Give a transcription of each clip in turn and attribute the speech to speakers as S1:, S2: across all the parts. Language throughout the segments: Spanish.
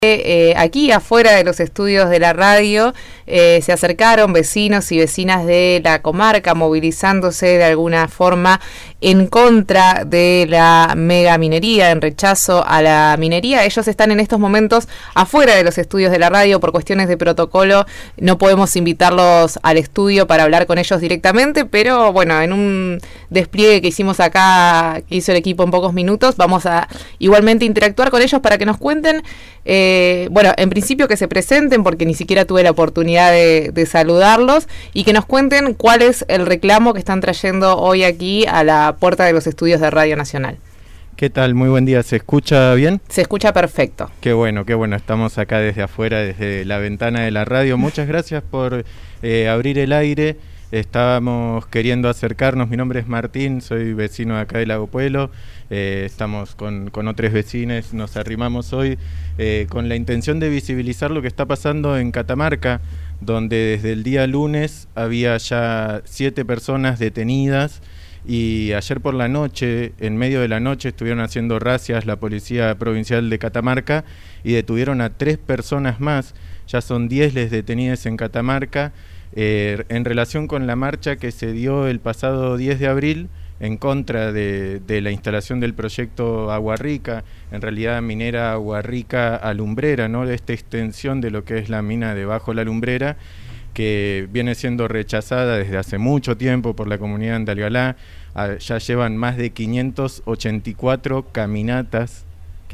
S1: Aquí afuera de los estudios de la radio se acercaron vecinos y vecinas de la comarca movilizándose de alguna forma en contra de la megaminería, en rechazo a la minería. Ellos están en estos momentos afuera de los estudios de la radio. Por cuestiones de protocolo no podemos invitarlos al estudio para hablar con ellos directamente, pero bueno, en un despliegue que hicimos acá, que hizo el equipo en pocos minutos, vamos a igualmente interactuar con ellos para que nos cuenten. Bueno, en principio que se presenten, porque ni siquiera tuve la oportunidad de saludarlos, y que nos cuenten cuál es el reclamo que están trayendo hoy aquí a la puerta de los estudios de Radio Nacional.
S2: ¿Qué tal? Muy buen día. ¿Se escucha bien?
S1: Se escucha perfecto.
S2: Qué bueno. Estamos acá desde afuera, desde la ventana de la radio. Muchas gracias por abrir el aire. Estábamos queriendo acercarnos. Mi nombre es Martín, soy vecino de acá de Lago Puelo. Estamos con otros vecinos, nos arrimamos hoy con la intención de visibilizar lo que está pasando en Catamarca, donde desde el día lunes había ya 7 personas detenidas, y ayer por la noche, en medio de la noche, estuvieron haciendo razias la Policía Provincial de Catamarca y detuvieron a 3 personas más. Ya son 10 les detenidas en Catamarca en relación con la marcha que se dio el pasado 10 de abril en contra de la instalación del proyecto Agua Rica, en realidad minera Agua Rica Alumbrera, ¿no? De esta extensión de lo que es la mina debajo de la Alumbrera, que viene siendo rechazada desde hace mucho tiempo por la comunidad de Andalgalá. Ya llevan más de 584 caminatas,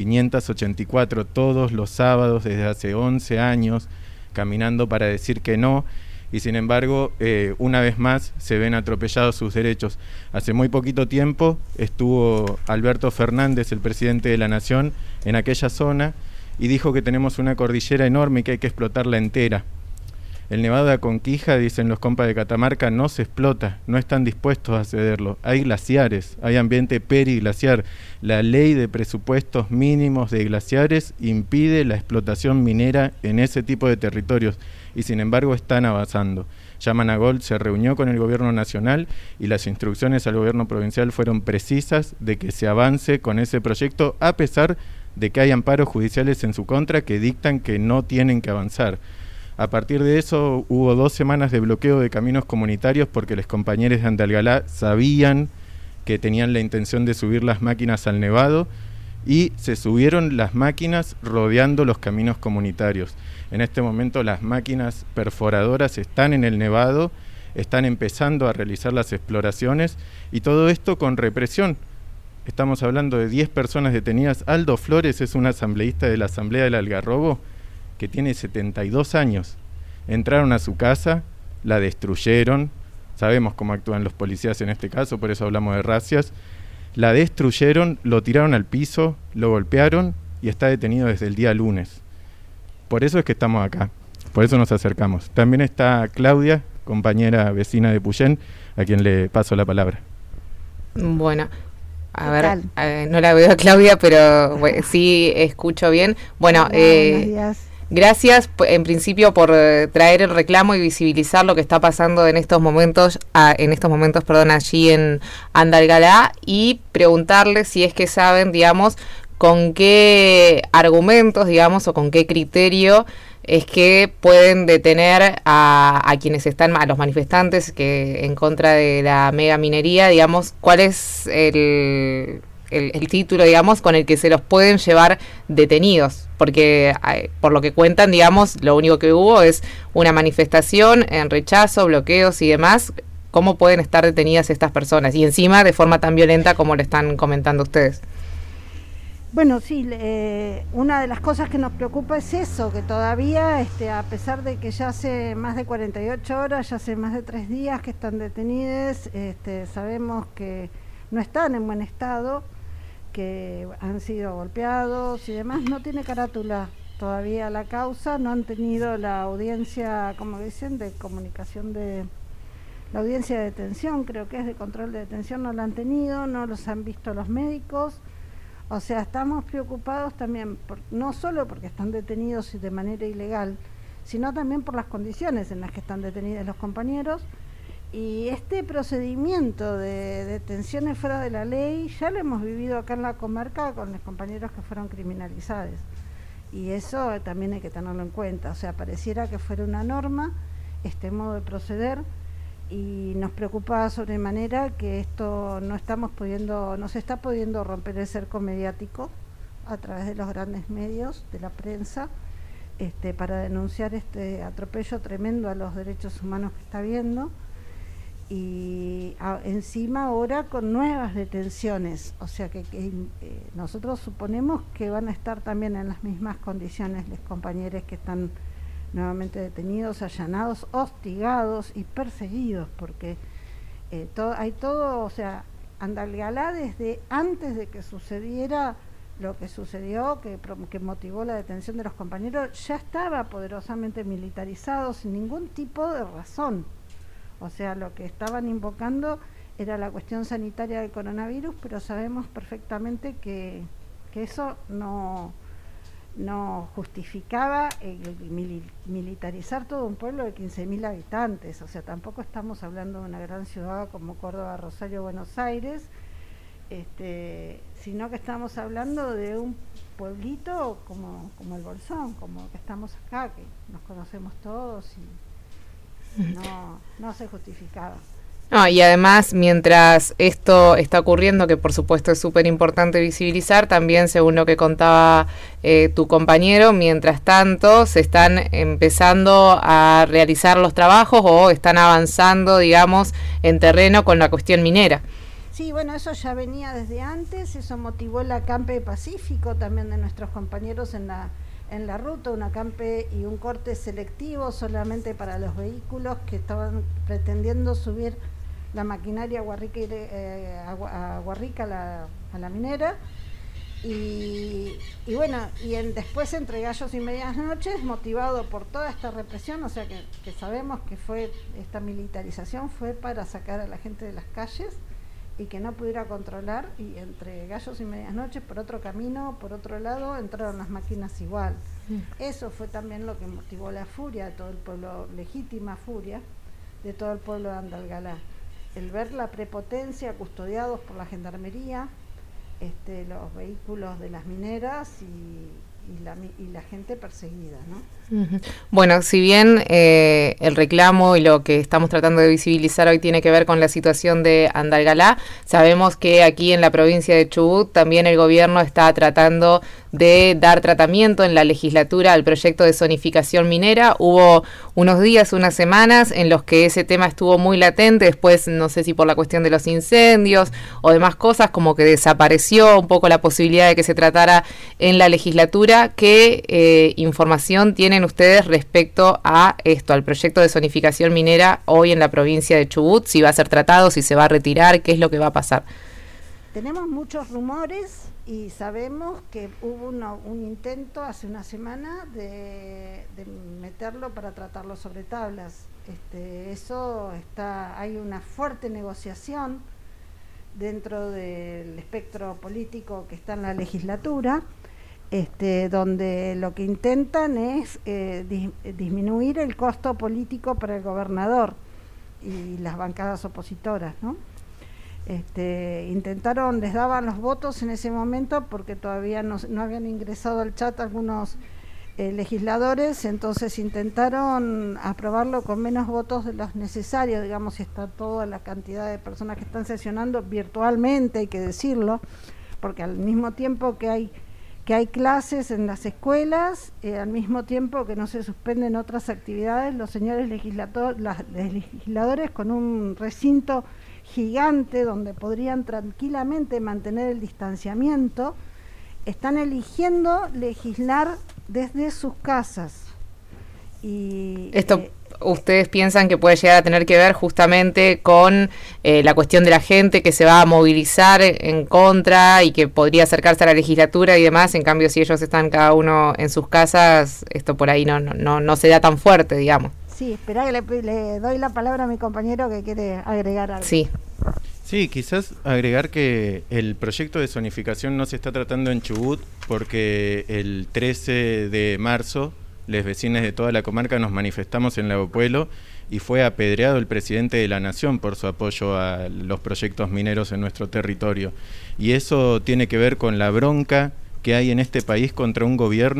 S2: 584 todos los sábados desde hace 11 años, caminando para decir que no, y sin embargo, una vez más se ven atropellados sus derechos. Hace muy poquito tiempo estuvo Alberto Fernández, el presidente de la Nación, en aquella zona, y dijo que tenemos una cordillera enorme y que hay que explotarla entera. El Nevado de Aconquija, dicen los compas de Catamarca, no se explota, no están dispuestos a cederlo. Hay glaciares, hay ambiente periglaciar. La ley de presupuestos mínimos de glaciares impide la explotación minera en ese tipo de territorios, y sin embargo están avanzando. Yamanagol se reunió con el gobierno nacional y las instrucciones al gobierno provincial fueron precisas de que se avance con ese proyecto, a pesar de que hay amparos judiciales en su contra que dictan que no tienen que avanzar. A partir de eso hubo 2 semanas de bloqueo de caminos comunitarios porque los compañeros de Andalgalá sabían que tenían la intención de subir las máquinas al nevado, y se subieron las máquinas rodeando los caminos comunitarios. En este momento las máquinas perforadoras están en el nevado, están empezando a realizar las exploraciones, y todo esto con represión. Estamos hablando de 10 personas detenidas. Aldo Flores es un asambleísta de la Asamblea del Algarrobo que tiene 72 años. Entraron a su casa, la destruyeron, sabemos cómo actúan los policías en este caso, por eso hablamos de razias. La destruyeron, lo tiraron al piso, lo golpearon y está detenido desde el día lunes. Por eso es que estamos acá, por eso nos acercamos. También está Claudia, compañera vecina de Puyén, a quien le paso la palabra.
S1: Bueno, a ver, no la veo a Claudia, pero bueno, sí escucho bien. Bueno,
S3: buenos días.
S1: Gracias en principio por traer el reclamo y visibilizar lo que está pasando en estos momentos, allí en Andalgalá, y preguntarle si es que saben, digamos, con qué argumentos, digamos, o con qué criterio es que pueden detener a quienes están, a los manifestantes que en contra de la megaminería, digamos, cuál es el título, digamos, con el que se los pueden llevar detenidos, porque por lo que cuentan, digamos, lo único que hubo es una manifestación en rechazo, bloqueos y demás. ¿Cómo pueden estar detenidas estas personas? Y encima de forma tan violenta como lo están comentando ustedes.
S3: Bueno, sí, una de las cosas que nos preocupa es eso, que todavía, a pesar de que ya hace más de 48 horas, ya hace más de 3 días que están detenidas, sabemos que no están en buen estado, que han sido golpeados y demás. No tiene carátula todavía la causa, no han tenido la audiencia, como dicen, de comunicación la audiencia de detención, creo que es de control de detención, no la han tenido, no los han visto los médicos. O sea, estamos preocupados también, no solo porque están detenidos de manera ilegal, sino también por las condiciones en las que están detenidos los compañeros. Y este procedimiento de detenciones fuera de la ley ya lo hemos vivido acá en la comarca con los compañeros que fueron criminalizados. Y eso también hay que tenerlo en cuenta. O sea, pareciera que fuera una norma este modo de proceder, y nos preocupa sobremanera que esto no se está pudiendo romper el cerco mediático a través de los grandes medios, de la prensa, para denunciar este atropello tremendo a los derechos humanos que está habiendo, y encima ahora con nuevas detenciones. O sea que nosotros suponemos que van a estar también en las mismas condiciones los compañeros que están nuevamente detenidos, allanados, hostigados y perseguidos, porque hay todo, o sea, Andalgalá desde antes de que sucediera lo que sucedió, que motivó la detención de los compañeros, ya estaba poderosamente militarizado sin ningún tipo de razón. O sea, lo que estaban invocando era la cuestión sanitaria del coronavirus, pero sabemos perfectamente que eso no justificaba militarizar todo un pueblo de 15.000 habitantes. O sea, tampoco estamos hablando de una gran ciudad como Córdoba, Rosario, Buenos Aires, sino que estamos hablando de un pueblito como el Bolsón, como que estamos acá, que nos conocemos todos, y no se justificaba.
S1: No, y además, mientras esto está ocurriendo, que por supuesto es súper importante visibilizar, también según lo que contaba tu compañero, mientras tanto se están empezando a realizar los trabajos o están avanzando, digamos, en terreno con la cuestión minera.
S3: Sí, bueno, eso ya venía desde antes, eso motivó el acampe pacífico también de nuestros compañeros en la ruta, un acampe y un corte selectivo solamente para los vehículos que estaban pretendiendo subir la maquinaria a Guarrica, a la minera, y bueno, después entre gallos y medias noches, motivado por toda esta represión, o sea que sabemos que esta militarización fue para sacar a la gente de las calles y que no pudiera controlar, y entre gallos y medias noches, por otro camino, por otro lado, entraron las máquinas igual. Eso fue también lo que motivó la furia de todo el pueblo, legítima furia de todo el pueblo de Andalgalá. El ver la prepotencia custodiados por la gendarmería, los vehículos de las mineras y la gente perseguida, ¿no?
S1: Bueno, si bien el reclamo y lo que estamos tratando de visibilizar hoy tiene que ver con la situación de Andalgalá, sabemos que aquí en la provincia de Chubut también el gobierno está tratando de dar tratamiento en la legislatura al proyecto de zonificación minera. Hubo unos días, unas semanas en los que ese tema estuvo muy latente, después no sé si por la cuestión de los incendios o demás cosas, como que desapareció un poco la posibilidad de que se tratara en la legislatura. ¿Qué información tienen ustedes respecto a esto, al proyecto de zonificación minera hoy en la provincia de Chubut? Si va a ser tratado, si se va a retirar, ¿qué es lo que va a pasar?
S3: Tenemos muchos rumores y sabemos que hubo un intento hace una semana de meterlo para tratarlo sobre tablas. Hay una fuerte negociación dentro del espectro político que está en la legislatura, donde lo que intentan es disminuir el costo político para el gobernador y las bancadas opositoras, ¿no? Les daban los votos en ese momento porque todavía no habían ingresado al chat algunos legisladores, entonces intentaron aprobarlo con menos votos de los necesarios, digamos, y está toda la cantidad de personas que están sesionando virtualmente, hay que decirlo, porque al mismo tiempo que hay clases en las escuelas, al mismo tiempo que no se suspenden otras actividades, los señores legisladores con un recinto gigante donde podrían tranquilamente mantener el distanciamiento, están eligiendo legislar desde sus casas. Y
S1: esto ¿ustedes piensan que puede llegar a tener que ver justamente con la cuestión de la gente que se va a movilizar en contra y que podría acercarse a la legislatura y demás? En cambio, si ellos están cada uno en sus casas, esto por ahí no se da tan fuerte, digamos.
S3: Sí, espera que le doy la palabra a mi compañero que quiere agregar algo.
S2: Sí, quizás agregar que el proyecto de zonificación no se está tratando en Chubut porque el 13 de marzo los vecinos de toda la comarca nos manifestamos en Lago Puelo y fue apedreado el presidente de la Nación por su apoyo a los proyectos mineros en nuestro territorio. Y eso tiene que ver con la bronca que hay en este país contra un gobierno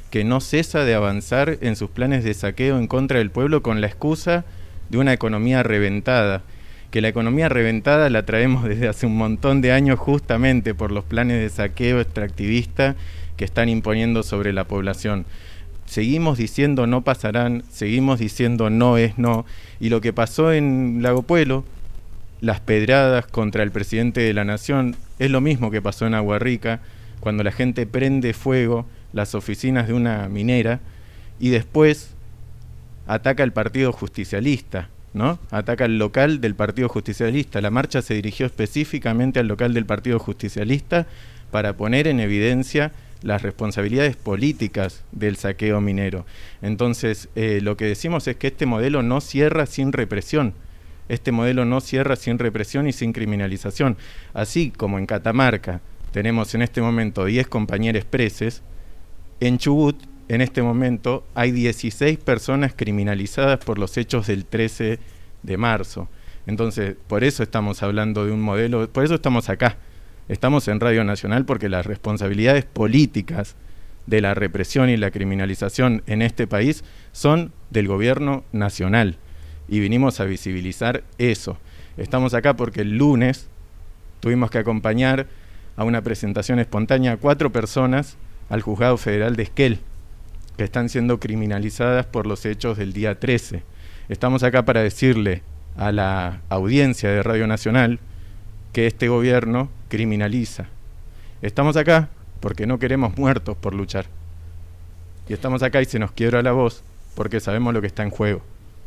S2: que no cesa de avanzar en sus planes de saqueo en contra del pueblo con la excusa de una economía reventada, que la economía reventada la traemos desde hace un montón de años justamente por los planes de saqueo extractivista que están imponiendo sobre la población. Seguimos diciendo no pasarán, seguimos diciendo no es no, y lo que pasó en Lago Puelo, las pedradas contra el presidente de la nación, es lo mismo que pasó en Agua Rica, cuando la gente prende fuego las oficinas de una minera y después ataca al Partido Justicialista, ¿no? Ataca al local del Partido Justicialista. La marcha se dirigió específicamente al local del Partido Justicialista para poner en evidencia las responsabilidades políticas del saqueo minero. Entonces, lo que decimos es que este modelo no cierra sin represión. Este modelo no cierra sin represión y sin criminalización. Así como en Catamarca tenemos en este momento 10 compañeros preses, en Chubut en este momento hay 16 personas criminalizadas por los hechos del 13 de marzo. Entonces, por eso estamos hablando de un modelo, por eso estamos acá. Estamos en Radio Nacional porque las responsabilidades políticas de la represión y la criminalización en este país son del gobierno nacional. Y vinimos a visibilizar eso. Estamos acá porque el lunes tuvimos que acompañar a una presentación espontánea a 4 personas al Juzgado Federal de Esquel, que están siendo criminalizadas por los hechos del día 13. Estamos acá para decirle a la audiencia de Radio Nacional que este gobierno criminaliza. Estamos acá porque no queremos muertos por luchar. Y estamos acá y se nos quiebra la voz porque sabemos lo que está en juego.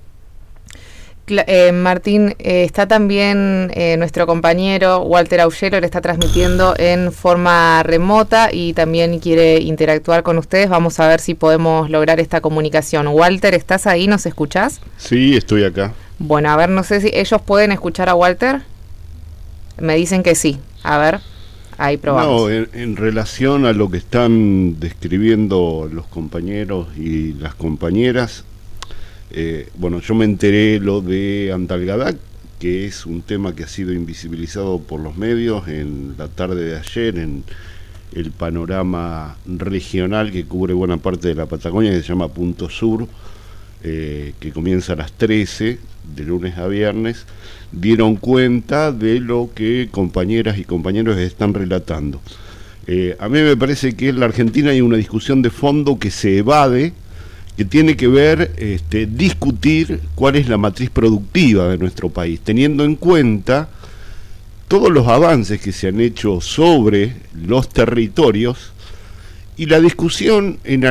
S1: Martín, está también nuestro compañero Walter Aullero, le está transmitiendo en forma remota y también quiere interactuar con ustedes. Vamos a ver si podemos lograr esta comunicación. Walter, ¿estás ahí? ¿Nos escuchás?
S4: Sí, estoy acá.
S1: Bueno, a ver, no sé si ellos pueden escuchar a Walter. Me dicen que sí. A ver, ahí probamos.
S4: No, en relación a lo que están describiendo los compañeros y las compañeras, bueno, yo me enteré lo de Antalgadac, que es un tema que ha sido invisibilizado por los medios en la tarde de ayer en el panorama regional que cubre buena parte de la Patagonia, que se llama Punto Sur, que comienza a las 13 de lunes a viernes. Dieron cuenta de lo que compañeras y compañeros están relatando. A mí me parece que en la Argentina hay una discusión de fondo que se evade, que tiene que ver, discutir cuál es la matriz productiva de nuestro país, teniendo en cuenta todos los avances que se han hecho sobre los territorios, y la discusión en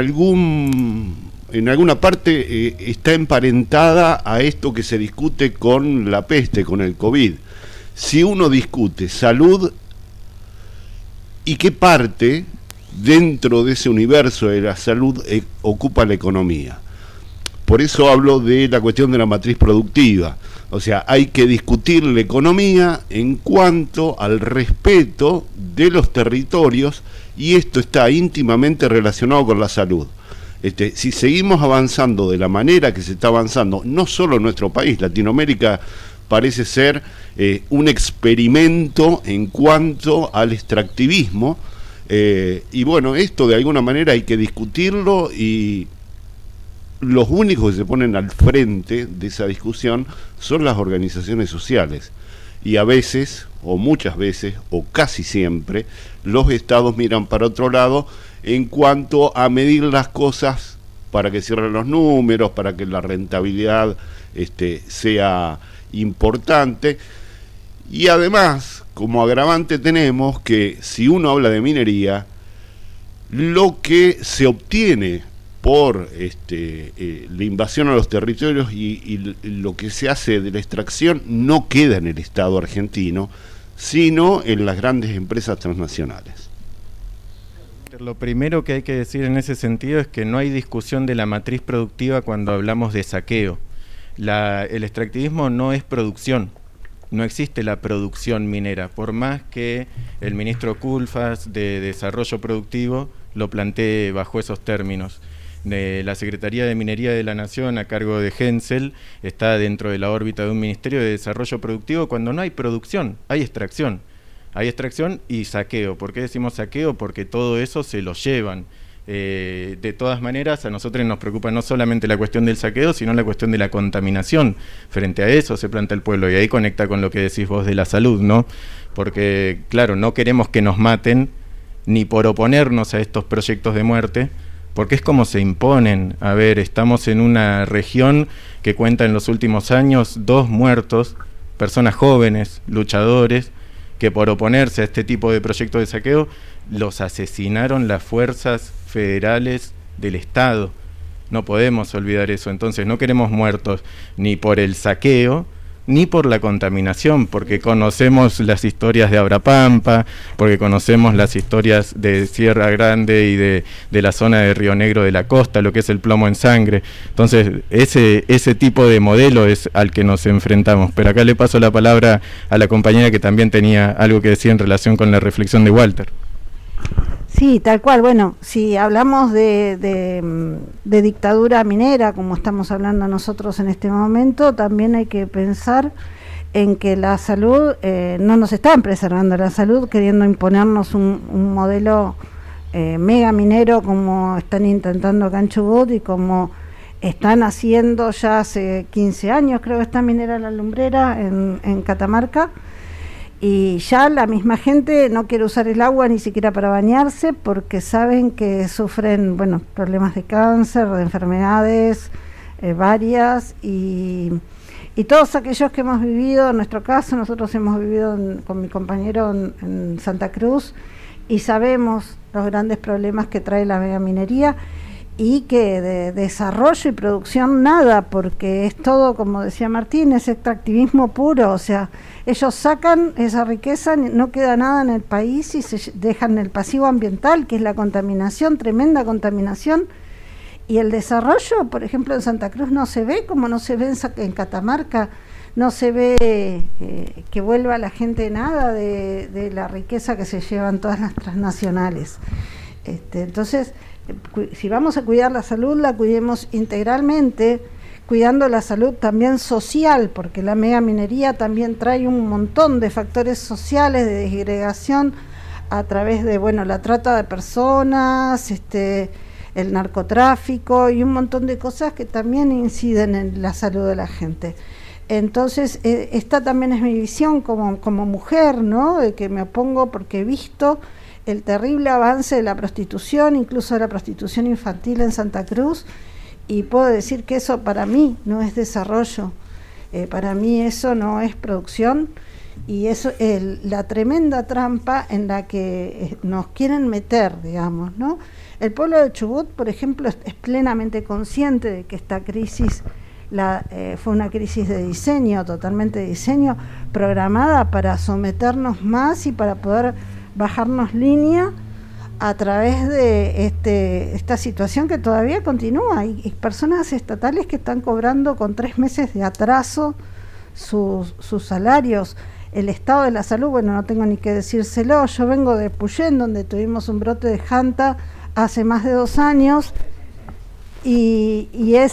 S4: alguna parte está emparentada a esto que se discute con la peste, con el COVID. Si uno discute salud, ¿y qué parte dentro de ese universo de la salud ocupa la economía? Por eso hablo de la cuestión de la matriz productiva. O sea, hay que discutir la economía en cuanto al respeto de los territorios, y esto está íntimamente relacionado con la salud. Si seguimos avanzando de la manera que se está avanzando, no solo en nuestro país, Latinoamérica parece ser un experimento en cuanto al extractivismo. Y bueno, esto de alguna manera hay que discutirlo, y los únicos que se ponen al frente de esa discusión son las organizaciones sociales, y a veces, o muchas veces, o casi siempre, los estados miran para otro lado en cuanto a medir las cosas para que cierren los números, para que la rentabilidad sea importante. Y además, como agravante tenemos que si uno habla de minería, lo que se obtiene por la invasión a los territorios y lo que se hace de la extracción no queda en el Estado argentino, sino en las grandes empresas transnacionales.
S2: Lo primero que hay que decir en ese sentido es que no hay discusión de la matriz productiva cuando hablamos de saqueo. El extractivismo no es producción. No existe la producción minera, por más que el ministro Culfas de Desarrollo Productivo lo plantee bajo esos términos. La Secretaría de Minería de la Nación, a cargo de Hensel, está dentro de la órbita de un Ministerio de Desarrollo Productivo cuando no hay producción, hay extracción. Hay extracción y saqueo. ¿Por qué decimos saqueo? Porque todo eso se lo llevan. De todas maneras, a nosotros nos preocupa no solamente la cuestión del saqueo, sino la cuestión de la contaminación. Frente a eso se planta el pueblo, y ahí conecta con lo que decís vos de la salud, ¿no? Porque, claro, no queremos que nos maten ni por oponernos a estos proyectos de muerte, porque es como se imponen. A ver, estamos en una región que cuenta en los últimos años 2 muertos, personas jóvenes, luchadores, que por oponerse a este tipo de proyectos de saqueo los asesinaron las fuerzas federales del Estado. No podemos olvidar eso. Entonces no queremos muertos ni por el saqueo ni por la contaminación, porque conocemos las historias de Abrapampa, porque conocemos las historias de Sierra Grande y de la zona de Río Negro de la costa, lo que es el plomo en sangre. Entonces ese tipo de modelo es al que nos enfrentamos. Pero acá le paso la palabra a la compañera que también tenía algo que decir en relación con la reflexión de Walter.
S3: Sí, tal cual. Bueno, si hablamos de dictadura minera, como estamos hablando nosotros en este momento, también hay que pensar en que la salud, no nos están preservando la salud, queriendo imponernos un modelo mega minero como están intentando acá en Chubut y como están haciendo ya hace 15 años, creo que está Minera La Lumbrera en Catamarca. Y ya la misma gente no quiere usar el agua ni siquiera para bañarse porque saben que sufren, bueno, problemas de cáncer, de enfermedades varias y todos aquellos que hemos vivido, en nuestro caso, nosotros hemos vivido con mi compañero en Santa Cruz y sabemos los grandes problemas que trae la megaminería y que de desarrollo y producción nada, porque es todo, como decía Martín, es extractivismo puro, o sea, ellos sacan esa riqueza, no queda nada en el país y se dejan el pasivo ambiental, que es la contaminación, tremenda contaminación, y el desarrollo, por ejemplo, en Santa Cruz no se ve, como no se ve en Catamarca, no se ve que vuelva la gente nada de la riqueza que se llevan todas las transnacionales. Entonces, si vamos a cuidar la salud, la cuidemos integralmente, cuidando la salud también social, porque la megaminería también trae un montón de factores sociales de disgregación a través de, bueno, la trata de personas, el narcotráfico y un montón de cosas que también inciden en la salud de la gente. Entonces, esta también es mi visión como mujer, ¿no? De que me opongo porque he visto el terrible avance de la prostitución, incluso de la prostitución infantil en Santa Cruz, y puedo decir que eso para mí no es desarrollo, para mí eso no es producción, y eso la tremenda trampa en la que nos quieren meter, digamos, ¿no? El pueblo de Chubut, por ejemplo, es plenamente consciente de que esta crisis fue una crisis de diseño, totalmente de diseño, programada para someternos más y para poder bajarnos línea a través de esta situación que todavía continúa. Hay personas estatales que están cobrando con 3 meses de atraso sus salarios. El estado de la salud, bueno, no tengo ni que decírselo. Yo vengo de Puyén, donde tuvimos un brote de Janta hace más de 2 años y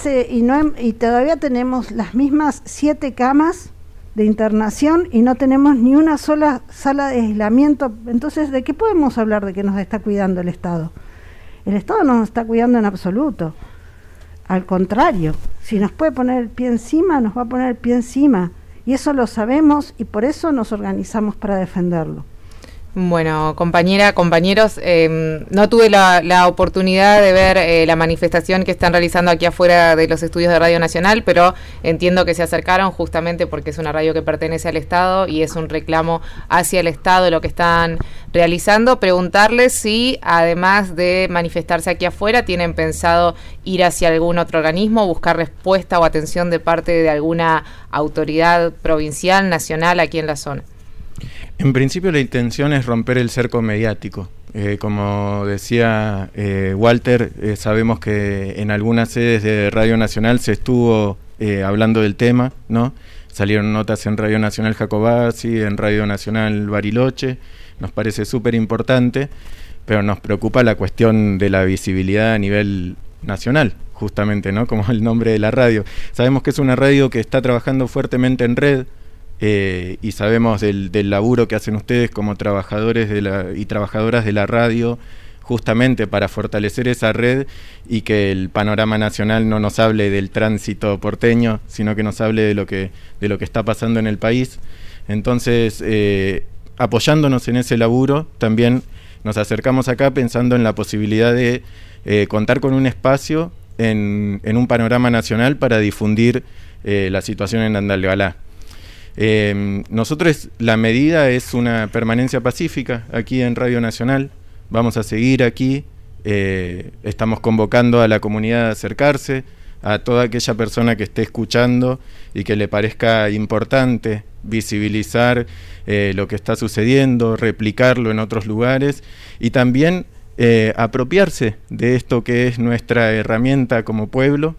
S3: todavía tenemos las mismas 7 camas de internación y no tenemos ni una sola sala de aislamiento. Entonces, ¿de qué podemos hablar de que nos está cuidando el Estado? El Estado no nos está cuidando en absoluto. Al contrario, si nos puede poner el pie encima, nos va a poner el pie encima. Y eso lo sabemos y por eso nos organizamos para defenderlo.
S1: Bueno, compañera, compañeros, no tuve la oportunidad de ver la manifestación que están realizando aquí afuera de los estudios de Radio Nacional, pero entiendo que se acercaron justamente porque es una radio que pertenece al Estado y es un reclamo hacia el Estado lo que están realizando. Preguntarles si, además de manifestarse aquí afuera, tienen pensado ir hacia algún otro organismo, buscar respuesta o atención de parte de alguna autoridad provincial, nacional, aquí en la zona.
S2: En principio la intención es romper el cerco mediático. Como decía Walter, sabemos que en algunas sedes de Radio Nacional se estuvo hablando del tema, ¿no? Salieron notas en Radio Nacional Jacobasi, en Radio Nacional Bariloche, nos parece súper importante, pero nos preocupa la cuestión de la visibilidad a nivel nacional, justamente, ¿no? Como el nombre de la radio. Sabemos que es una radio que está trabajando fuertemente en red, y sabemos del laburo que hacen ustedes como trabajadores y trabajadoras de la radio, justamente para fortalecer esa red y que el panorama nacional no nos hable del tránsito porteño, sino que nos hable de lo que está pasando en el país. Entonces, apoyándonos en ese laburo, también nos acercamos acá pensando en la posibilidad de contar con un espacio en un panorama nacional para difundir la situación en Andalgalá. Nosotros, la medida es una permanencia pacífica aquí en Radio Nacional. Vamos a seguir aquí, estamos convocando a la comunidad a acercarse, a toda aquella persona que esté escuchando y que le parezca importante visibilizar lo que está sucediendo, replicarlo en otros lugares y también apropiarse de esto que es nuestra herramienta como pueblo,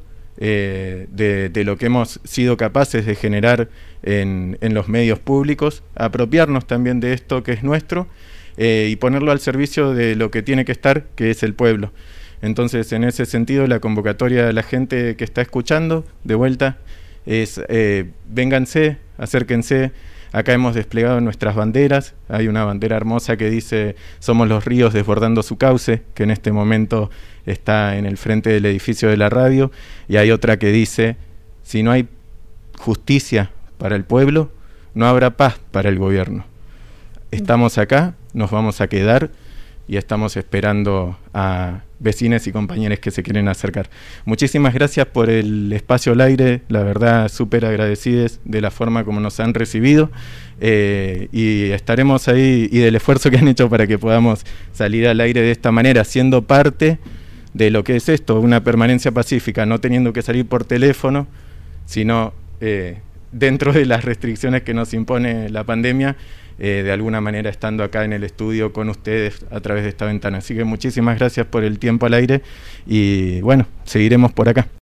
S2: de lo que hemos sido capaces de generar en los medios públicos, apropiarnos también de esto que es nuestro y ponerlo al servicio de lo que tiene que estar, que es el pueblo. Entonces, en ese sentido, la convocatoria a la gente que está escuchando, de vuelta, es vénganse, acérquense. Acá hemos desplegado nuestras banderas. Hay una bandera hermosa que dice "Somos los ríos desbordando su cauce", que en este momento está en el frente del edificio de la radio, y hay otra que dice "Si no hay justicia para el pueblo, no habrá paz para el gobierno". Estamos acá, nos vamos a quedar y estamos esperando a vecinos y compañeros que se quieren acercar. Muchísimas gracias por el espacio al aire, la verdad súper agradecidos de la forma como nos han recibido y estaremos ahí y del esfuerzo que han hecho para que podamos salir al aire de esta manera, siendo parte de lo que es esto, una permanencia pacífica, no teniendo que salir por teléfono, sino dentro de las restricciones que nos impone la pandemia, de alguna manera estando acá en el estudio con ustedes a través de esta ventana. Así que muchísimas gracias por el tiempo al aire y bueno, seguiremos por acá.